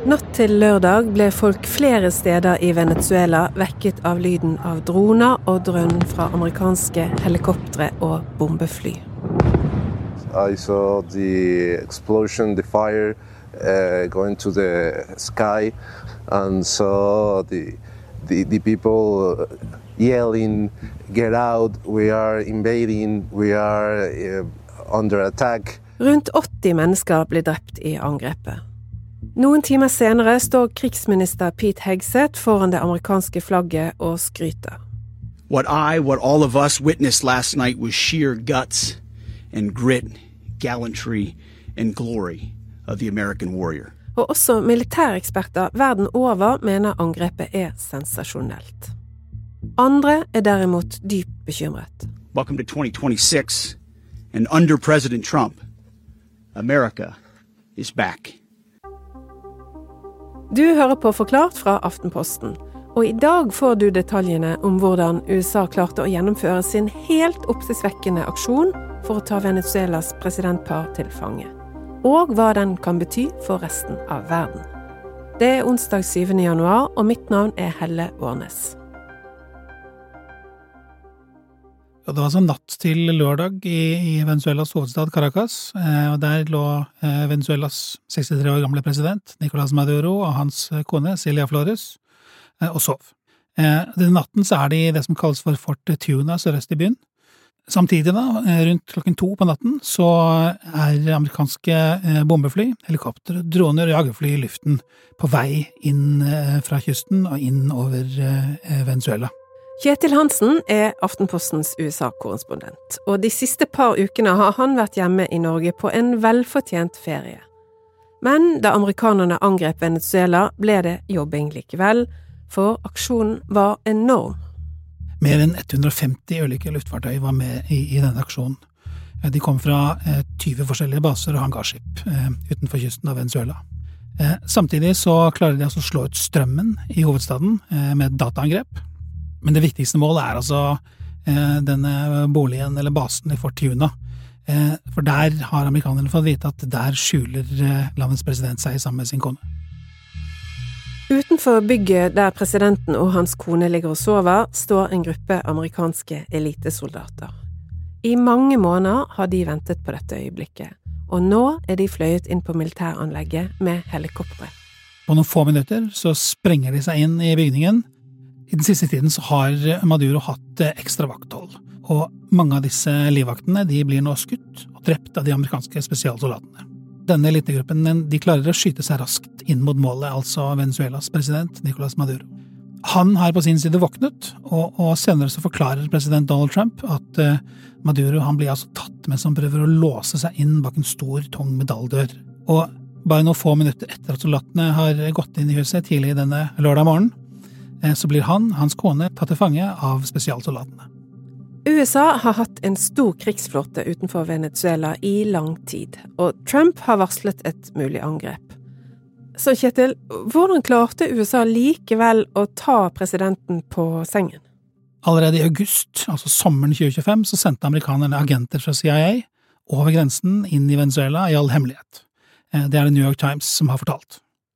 Natt til lørdag ble folk flere steder i Venezuela vekket av lyden av droner og drønn fra amerikanske helikoptre og bombefly. I saw the explosion, the fire going to the sky and saw the people yelling, "Get out, we are invading, we are under attack." Rundt 80 mennesker ble drept i angrepet. Noen timer senere står krigsminister Pete Hegseth foran det amerikanske flagget og skryter. What all of us witnessed last night was sheer guts and grit, gallantry and glory of the American warrior. Og også militæreksperter verden over mener angrepet sensasjonelt. Andre derimot dypt bekymret. Welcome to 2026, and under President Trump, America is back. Du hører på Forklart fra Aftenposten, og i dag får du detaljene om hvordan USA klarte å gjennomføre sin helt oppsiktsvekkende aksjon for å ta Venezuelas presidentpar til fange, og hva den kan bety for resten av verden. Det onsdag 7. januar, og mitt navn Helle Årnes. Ja, det var sånn natt til lørdag i Venezuelas hovedstad Caracas, og der lå Venezuelas 63 år gamle president Nicolás Maduro og hans kone Cilia Flores og sov. Denne natten så de i det som kalles for Fort Tuna sørøst i byen. Samtidig da, rundt klokken 2 på natten, så amerikanske bombefly, helikopter, droner og jagerfly i luften på vei inn fra kysten og inn over Venezuela. Kjetil Hansen Aftenpostens USA-korrespondent, og de siste par ukene har han vært hjemme i Norge på en velfortjent ferie. Men da amerikanerne angrep Venezuela, ble det jobbing likevel, for aksjonen var enorm. Mer enn 150 ulike luftfartøy var med i denne aksjonen. De kom fra 20 forskjellige baser og hangarskip utenfor kysten av Venezuela. Samtidig så klarer de altså å slå ut strømmen i hovedstaden med et dataangrep. Men det viktigste målet altså denne boligen eller basen i Fort Tuna. For der har amerikanerne fått vite at der skjuler landets president seg sammen med sin kone. Utenfor bygget der presidenten og hans kone ligger og sover, står en gruppe amerikanske elitesoldater. I mange måneder har de ventet på dette øyeblikket, og nå de fløyet inn på militæranlegget med helikoptre. På noen få minutter så sprenger de seg inn i bygningen. I den siste tiden så har Maduro hatt ekstra vakthold, og mange av disse livvaktene de blir nå skutt og drept av de amerikanske spesialsoldatene. Denne elitegruppen de klarer å skyte seg raskt inn mot målet, altså Venezuelas president Nicolás Maduro. Han har på sin side våknet, og senere så forklarer president Donald Trump at Maduro han blir altså tatt mens han prøver å låse seg inn bak en stor, tung metalldør. Og bare noen få minutter etter at soldatene har gått inn i huset tidlig denne lørdag morgen, så blir hans kone tatt til fange av spesialsoldatene. USA har hatt en stor krigsflåte utenfor Venezuela i lang tid, og Trump har varslet et mulig angrep. Så Kjetil, hvordan klarte USA likevel å ta presidenten på sengen? Allerede i august, altså sommeren 2025, så sendte amerikanerne agenter fra CIA over grensen inn i Venezuela i all hemmelighet. Det det New York Times som har fortalt.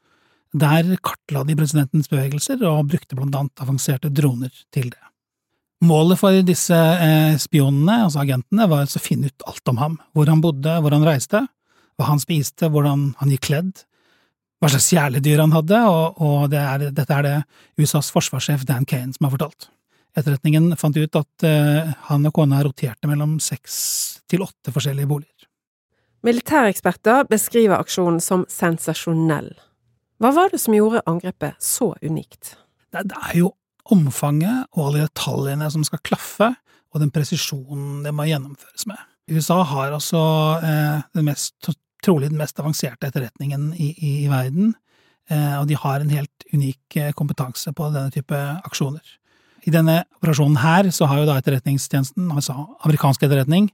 Der kartla de presidentens bevegelser og brukte blant annet avanserte droner til det. Målet for disse spionene, altså agentene, var å finne ut alt om ham, hvor han bodde, hvor han reiste, hva han spiste, hvordan han gikk kledd, hva slags kjæledyr han hadde, og dette det USAs forsvarssjef Dan Kane som har fortalt. Etterretningen fant ut at han og kona roterte mellom 6 til 8 forskjellige boliger. Militæreksperter beskriver aksjonen som sensasjonell. Hva var det som gjorde angrepet så unikt? Det jo omfanget og alle detaljene som skal klaffe, og den presisjonen det må gjennomføres med. USA har altså trolig den mest avanserte etterretningen i verden, og de har en helt unik kompetanse på denne type aksjoner. I denne operasjonen her så har jo da etterretningstjenesten, altså amerikansk etterretning,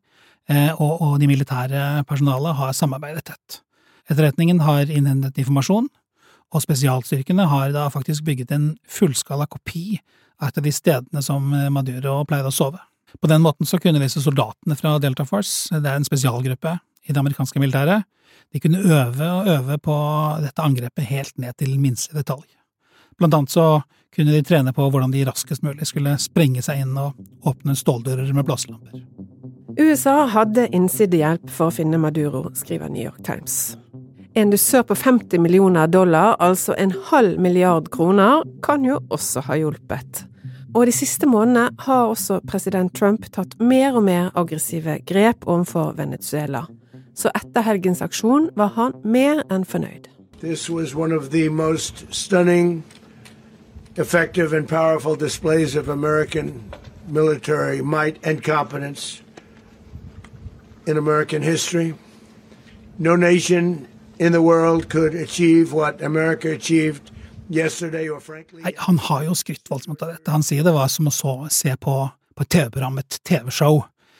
og de militære personalet har samarbeidet tett. Etterretningen har innhentet informasjon, og spesialstyrkene har da faktisk bygget en fullskala kopi av et av de stedene som Maduro pleide å sove. På den måten så kunne disse soldatene fra Delta Force, det en spesialgruppe i det amerikanske militæret. De kunne øve og øve på dette angrepet helt ned til minste detalj. Blant annet så kunne de trene på hvordan de raskest mulig skulle sprenge seg inn og åpne ståldører med blåselamper. USA hadde innsidehjelp for å finne Maduro, skriver New York Times. En dusør på $50 millioner, altså 0,5 milliard kroner, kan jo også ha hjulpet. Og de siste månedene har også president Trump tatt mer og mer aggressive grep overfor Venezuela. Så etter helgens aksjon var han mer enn fornøyd. This was one of the most stunning, effective and powerful displays of American military might and competence in American history. No nation in the world could achieve what America achieved yesterday or frankly. Nei, han har jo skrytt voldsomt av dette. Han sier det var som å se på et TV-program, et TV-show,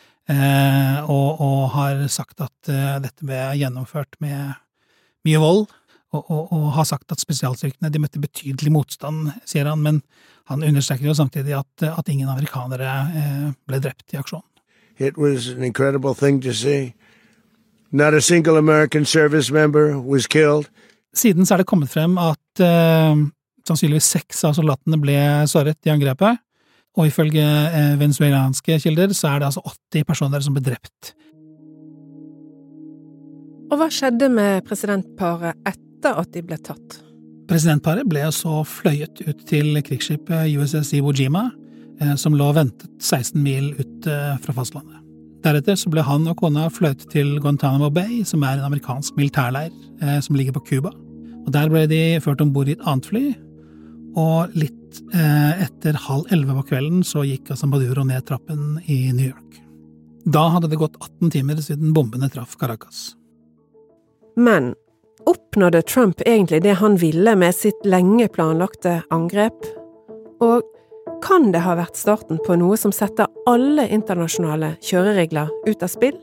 og har sagt at dette ble gjennomført med mye vold, og har sagt at spesialstyrkene de møtte betydelig motstand, sier han, men han understreker jo samtidig at ingen amerikanere ble drept i aksjonen. It was an incredible thing to see. Not a single American service member was killed. Siden så er det kommet frem at sannsynligvis 6 av soldatene ble såret i angrepet, og ifølge venezuelanske kilder så er det altså 80 personer som ble drept. Og hva skjedde med presidentparet etter at de ble tatt? Presidentparet ble så fløyet ut til krigsskipet USS Iwo Jima, som lå ventet 16 mil ut fra fastlandet. Deretter så ble han og kona fløyet til Guantanamo Bay, som er en amerikansk militærleir som ligger på Cuba. Og der ble de ført ombord i et annet fly, og litt etter 10:30 på kvelden så gikk altså Maduro ned trappen i New York. Da hadde det gått 18 timer siden bombene traff Caracas. Men oppnådde Trump egentlig det han ville med sitt lenge planlagte angrep? Og kan det ha vært starten på noe som setter alle internasjonale kjøreregler ut av spill?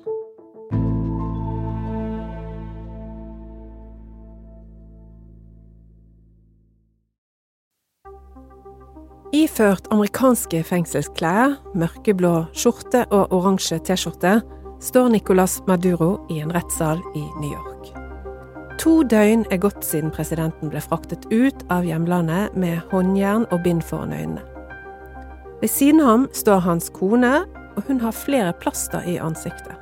Iført amerikanske fengselsklær, mørkeblå skjorte og oransje t-skjorte, står Nicolás Maduro i en rettssal i New York. 2 døgn er gått siden presidenten ble fraktet ut av hjemlandet med håndjern og bind foran øynene. Ved siden av ham står hans kone, og hun har flere plaster i ansiktet.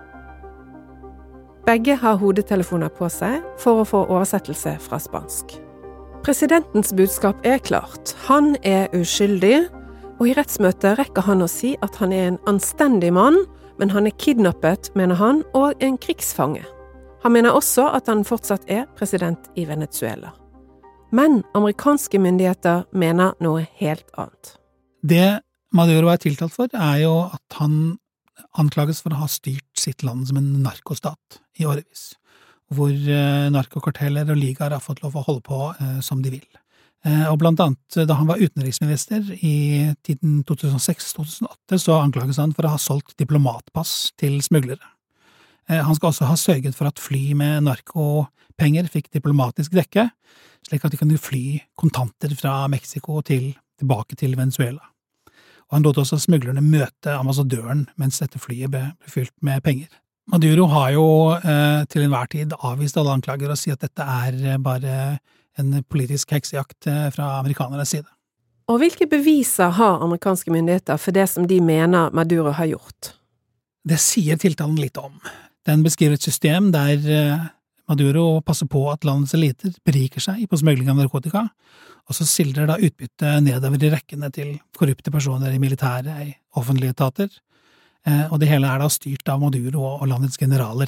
Begge har hodetelefoner på seg for å få oversettelse fra spansk. Presidentens budskap er klart. Han er uskyldig, og i rettsmøtet rekker han å si at han er en anstendig mann, men han er kidnappet, mener han, og en krigsfange. Han mener også at han fortsatt er president i Venezuela. Men amerikanske myndigheter mener noe helt annet. Det Maduro er tiltalt for er jo at han anklages for å ha styrt sitt land som en narkostat i årevis, hvor narkokarteller og ligaer har fått lov å holde på som de vil. Og blant annet da han var utenriksminister i tiden 2006-2008 så anklages han for å ha solgt diplomatpass til smuglere. Han skal også ha sørget for at fly med narkopenger fikk diplomatisk dekke, slik at de kunne fly kontanter fra Mexico tilbake til Venezuela. Og han lot også smuglerne møte ambassadøren mens dette flyet ble fylt med penger. Maduro har jo til enhver tid avvist alle anklager og sier at dette er bare en politisk heksejakt fra amerikanernes side. Og hvilke beviser har amerikanske myndigheter for det som de mener Maduro har gjort? Det sier tiltalen litt om. Den beskriver et system der Maduro passer på at landets eliter beriker seg på smugling av narkotika, og så sildrer da utbytte nedover i rekkene til korrupte personer i militære, i offentlige etater, og det hele er da styrt av Maduro og landets generaler.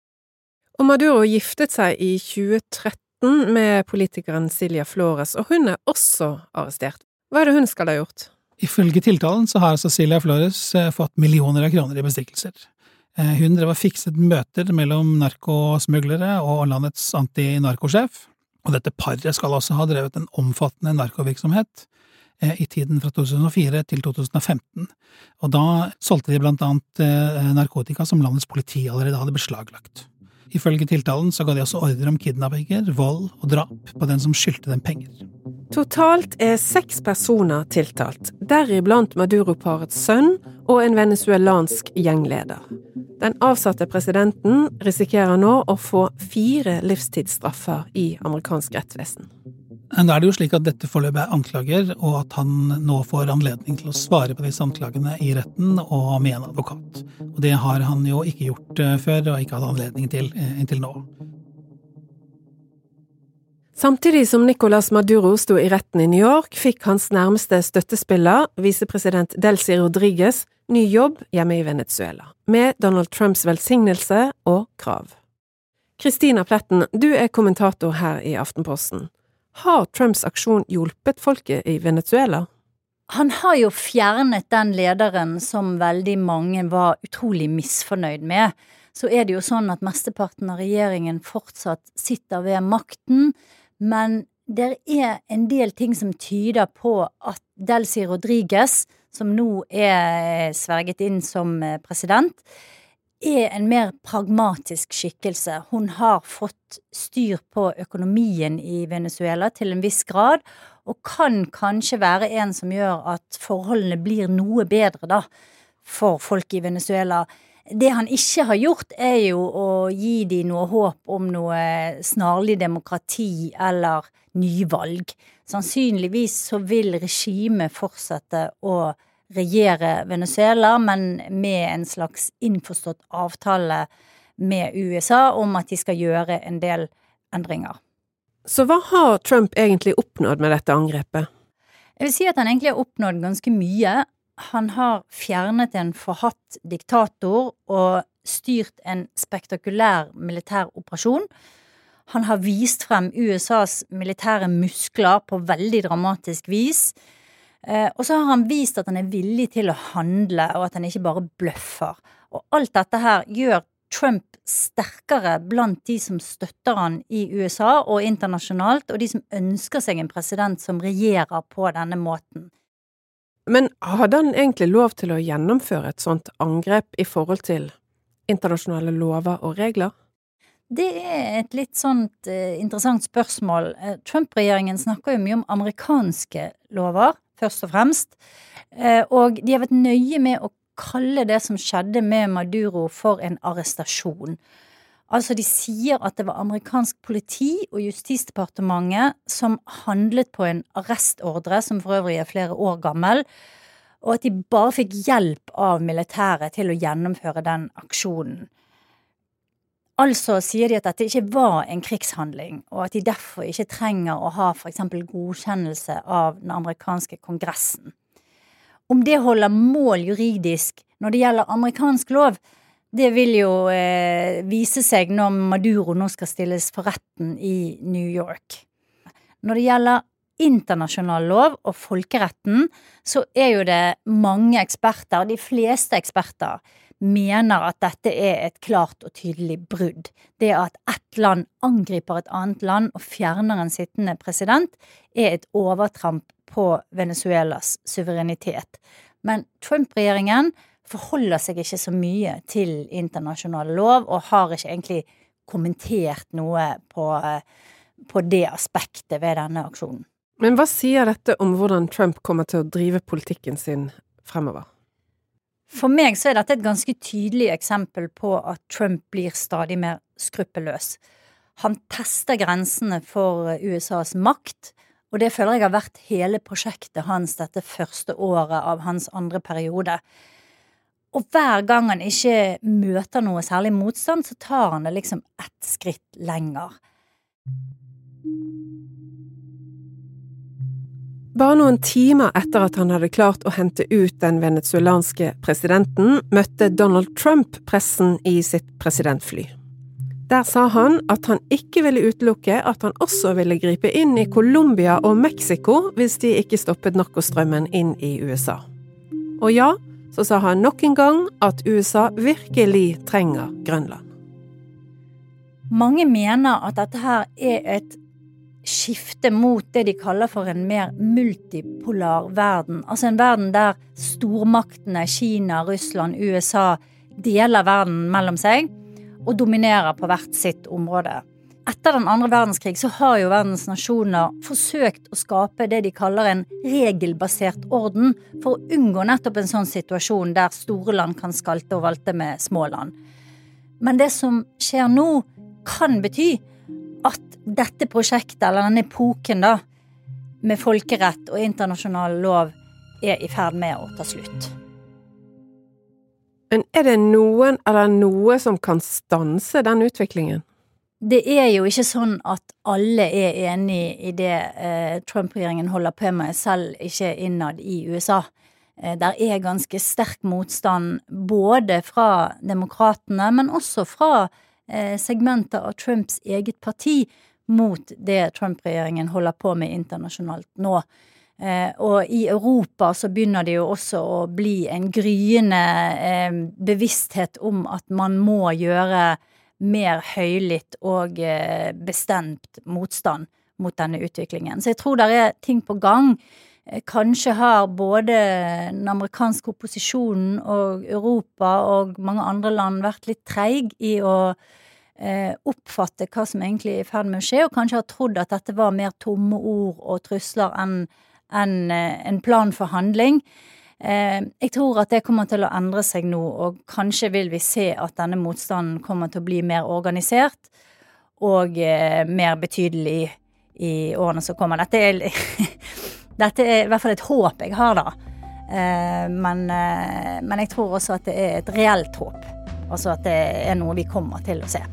Og Maduro giftet seg i 2013 med politikeren Cilia Flores, og hun er også arrestert. Hva er det hun skal ha gjort? Ifølge tiltalen så har Cilia Flores fått millioner av kroner i bestikkelser. Hun drev og fikset møter mellom narkosmuglere og landets anti-narkosjef, og dette paret skal også ha drevet en omfattende narkovirksomhet i tiden fra 2004 til 2015, og da solgte de blant annet narkotika som landets politi allerede hadde beslaglagt. Ifølge tiltalen så ga de også ordre om kidnappinger, vold og drap på den som skyldte dem penger. Totalt er 6 personer tiltalt, deriblant Maduro-parets sønn og en venezuelansk gjengleder. Den avsatte presidenten risikerer nå å få 4 livstidsstraffer i amerikansk rettsvesen. Men da det jo slik at dette foreløpig anklager, og at han nå får anledning til å svare på disse anklagene i retten og med en advokat. Og det har han jo ikke gjort før, og ikke hatt anledning til inntil nå. Samtidig som Nicolás Maduro sto i retten i New York, fikk hans nærmeste støttespiller, visepresident Delcy Rodríguez, ny jobb hjemme i Venezuela, med Donald Trumps velsignelse og krav. Kristina Pletten, du kommentator her i Aftenposten. Har Trumps aksjon hjulpet folket i Venezuela? Han har jo fjernet den lederen som veldig mange var utrolig misfornøyd med. Så det jo sånn at mesteparten av regjeringen fortsatt sitter ved makten, men det en del ting som tyder på at Delcy Rodríguez, som nå sverget inn som president, en mer pragmatisk skikkelse. Hun har fått styr på økonomien i Venezuela til en viss grad, og kan kanskje være en som gjør at forholdene blir noe bedre da, for folk i Venezuela. Det han ikke har gjort jo å gi de noe håp om noe snarlig demokrati eller nyvalg. Sannsynligvis så vil regimet fortsette å regjere Venezuela, men med en slags innforstått avtale med USA om at de skal gjøre en del endringer. Så hva har Trump egentlig oppnådd med dette angrepet? Jeg vil si at han egentlig har oppnådd ganske mye. Han har fjernet en forhatt diktator og styrt en spektakulær militær operasjon. Han har vist frem USAs militære muskler på veldig dramatisk vis. Og så har han vist at han villig til å handle, og at han ikke bare bløffer. Og alt dette her gjør Trump sterkere blant de som støtter han i USA og internasjonalt, og de som ønsker seg en president som regjerer på denne måten. Men hadde han egentlig lov til å gjennomføre et sånt angrep i forhold til internasjonale lover og regler? Det et litt sånt interessant spørsmål. Trump-regjeringen snakker jo mye om amerikanske lover, først og fremst, og de har vært nøye med å kalle det som skjedde med Maduro for en arrestasjon. Altså de sier at det var amerikansk politi og justisdepartementet som handlet på en arrestordre, som for øvrig flere år gammel, og at de bare fikk hjelp av militæret til å gjennomføre den aksjonen. Altså sier de at dette ikke var en krigshandling, og at de derfor ikke trenger å ha for eksempel godkjennelse av den amerikanske kongressen. Om det holder mål juridisk når det gjelder amerikansk lov, det vil jo vise seg når Maduro nå skal stilles for retten i New York. Når det gjelder internasjonal lov og folkeretten, så jo det mange eksperter, de fleste eksperter, mener at dette et klart og tydelig brudd. Det at ett land angriper et annet land og fjerner en sittende president, et overtramp på Venezuelas suverenitet. Men Trump-regjeringen forholder seg ikke så mye til internasjonal lov, og har ikke egentlig kommentert noe på det aspektet ved denne aksjonen. Men hva sier dette om hvordan Trump kommer til å drive politikken sin fremover? For meg så dette et ganske tydelig eksempel på at Trump blir stadig mer skruppelløs. Han tester grensene for USAs makt, og det føler jeg har vært hele prosjektet hans dette første året av hans andre periode. Og hver gang han ikke møter noe særlig motstand, så tar han det liksom ett skritt lenger. Bare noen timer etter at han hadde klart å hente ut den venezuelanske presidenten, møtte Donald Trump pressen i sitt presidentfly. Der sa han at han ikke ville utelukke at han også ville gripe inn i Colombia og Mexico hvis de ikke stoppet narkostrømmen inn i USA. Og ja, så sa han nok en gang at USA virkelig trenger Grønland. Mange mener at dette her et skifte mot det de kaller for en mer multipolar verden. Altså en verden der stormaktene Kina, Russland, USA deler verden mellom seg og dominerer på hvert sitt område. etter den andre verdenskrig så har jo verdens nasjoner forsøkt å skape det de kaller en regelbasert orden for å unngå nettopp en sånn situasjon der store land kan skalte og valte med små land. Men det som skjer nå kan bety at dette prosjektet, eller denne epoken da, med folkerett og internasjonal lov er i ferd med å ta slutt. Men det noen eller noe som kan stanse den utviklingen? Det jo ikke sånn at alle enig i det Trump-regjeringen holder på med, selv ikke innad i USA. Der ganske sterk motstand både fra demokratene, men også fra segmenter av Trumps eget parti mot det Trump-regjeringen holder på med internasjonalt nå. Og i Europa så begynner det jo også å bli en gryende bevissthet om at man må gjøre mer høylytt og bestemt motstand mot denne utviklingen. Så jeg tror det ting på gang. Kanskje har både den amerikanske opposisjonen og Europa og mange andre land vært litt treig i å oppfatte hva som egentlig i ferd med å skje, og kanskje har trodd at dette var mer tomme ord og trusler enn en plan for handling. Jeg tror at det kommer til å endre seg nå, og kanskje vil vi se at denne motstanden kommer til å bli mer organisert og mer betydelig i årene som kommer. Dette i hvert fall et håp jeg har da, men jeg tror også at det et reelt håp, altså at det noe vi kommer til å se.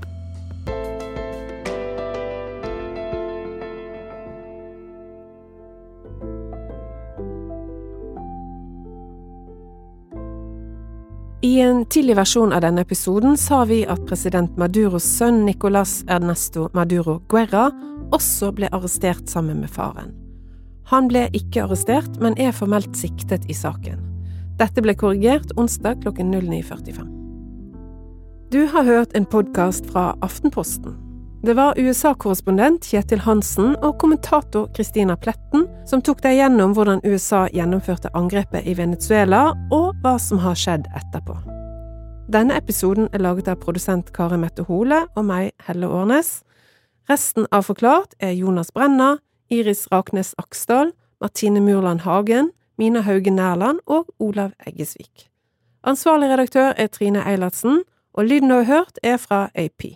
I en tidlig versjon av denne episoden sa vi at president Maduros sønn Nicolás Ernesto Maduro Guerra også ble arrestert sammen med faren. Han ble ikke arrestert, men formelt siktet i saken. Dette ble korrigert onsdag klokken 09:45. Du har hørt en podcast fra Aftenposten. Det var USA-korrespondent Kjetil Hansen og kommentator Kristina Pletten som tok deg gjennom hvordan USA gjennomførte angrepet i Venezuela og hva som har skjedd etterpå. Denne episoden laget av produsent Kari Mette Hole og meg, Helle Årnes. Resten av Forklart Jonas Brenna, Iris Raknes Aksdal, Martine Murland Hagen, Mina Haugen Nærland og Olav Eggesvik. Ansvarlig redaktør Trine Eilertsen, og lyden du har hørt fra AP.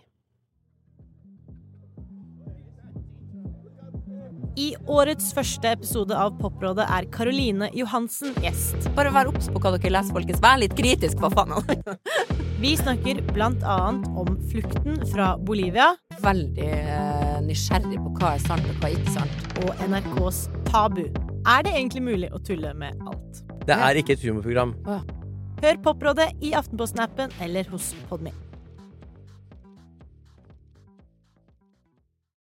I årets første episode av Poprådet Caroline Johansen gjest. Bare vær obs på hva dere leser, folkens. Vær litt kritisk, for faen. Vi snakker blant annet om flukten fra Bolivia. Veldig nysgjerrig på hva sant og hva ikke sant. Og NRKs Tabu. Det egentlig mulig å tulle med alt? Det ikke et humorprogram. Hør Poprådet i Aftenposten-appen eller hos Podme.